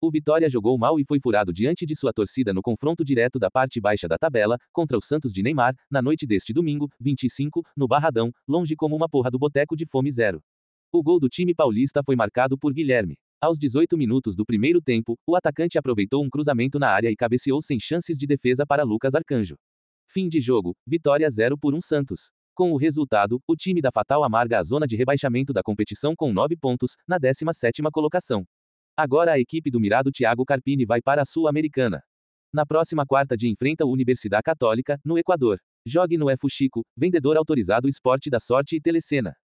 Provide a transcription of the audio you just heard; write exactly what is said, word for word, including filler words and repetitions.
O Vitória jogou mal e foi furado diante de sua torcida no confronto direto da parte baixa da tabela, contra o Santos de Neymar, na noite deste domingo, vinte e cinco, no Barradão, longe como uma porra do boteco de fome zero. O gol do time paulista foi marcado por Guilherme. Aos dezoito minutos do primeiro tempo, o atacante aproveitou um cruzamento na área e cabeceou sem chances de defesa para Lucas Arcanjo. Fim de jogo, Vitória zero por um Santos. Com o resultado, o time da Fatal amarga a zona de rebaixamento da competição com nove pontos, na décima sétima colocação. Agora a equipe do mirado Thiago Carpini vai para a Sul-Americana. Na próxima quarta de enfrenta o Universidade Católica, no Equador. Jogue no Fuxico, vendedor autorizado Esporte da Sorte e Telecena.